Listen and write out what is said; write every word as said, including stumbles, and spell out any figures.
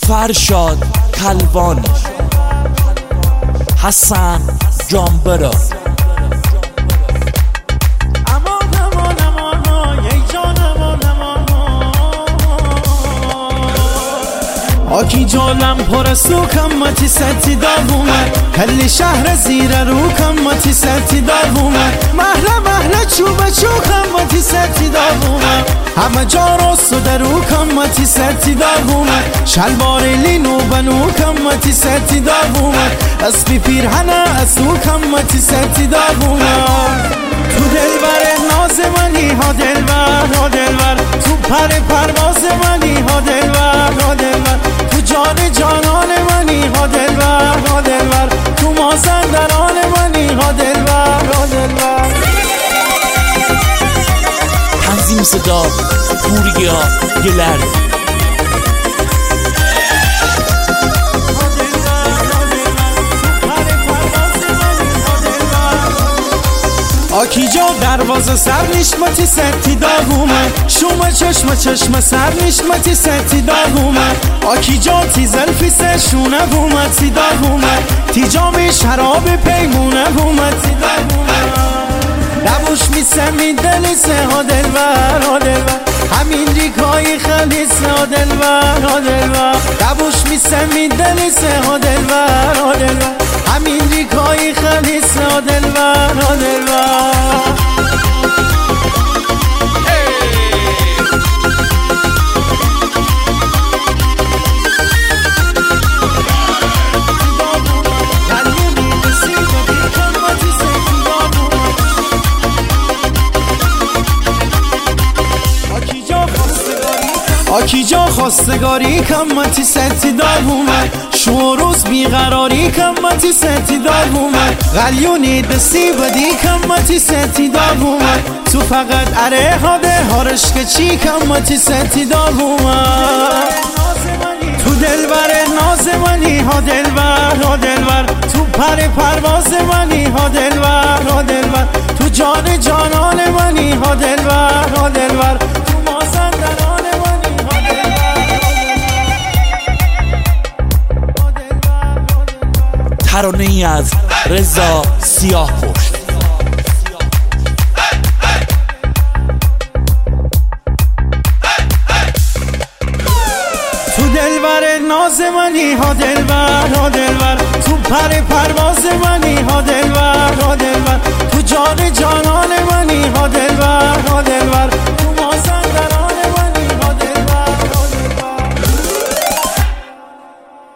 فرشاد کلوانی، حسن جانبرا. آکی جالم پر سو کمتی ستی داغومه، کلی شهر زیر رو کمتی ستی داغومه، محله محله چوبه چو کمتی ستی داغومه، همه جا راستو درو کمتی ستی داغومه، شلوار لینو بنو کمتی ستی داغومه، اسبی پیرهنه اسو کمتی ستی داغومه. تو دلبر ناز منی ها دلبر ها دلبر، تو پر پرواز منی ها دلبر ها دلبر، تو جان جانان منی ها دلبر ها دلبر، تو مازندران منی ها دلبر ها دلبر. تنظیم صدا پوریا گلر. آکی جا دروازه سر نشمتی ستی داغومه، شومه چشم چشم سر نشمتی ستی داغومه، آکی جا تی زلفی سشونه بومتی داغومه، تی جام شراب پیمونه بومتی داغومه، لبوش میسمی دلیسه ها دلبر ها دلبر، همین ریکایی خلیسه ها دلبر ها دلبر، لبوش میسمی دلیسه ها دلبر ها دلبر، همین ریکایی خلیسه ها دلبر ها دلبر. آکی جا خواستگاری کمتی ستی داغومه، شوروز بیقراری کمتی ستی داغومه، غلیونی دستی بدی کمتی ستی داغومه، تو فقط اره هاده هارش که چی کمتی ستی داغومه. تو دلبر ناز منی ها دلبر ها دلبر، تو پر پرواز منی ها دلبر ها دلبر، تو جان جانان منی ها دلبر ها دلبر، تو مازندران منی ها دلبر. ترانه ای از رضا سیاهپشت. تو دلبر ناز منی ها دلبر ها دلبر، تو پر پرواز منی ها دلبر ها دلبر، تو جان جانان منی ها دلبر ها دلبر، تو مازندران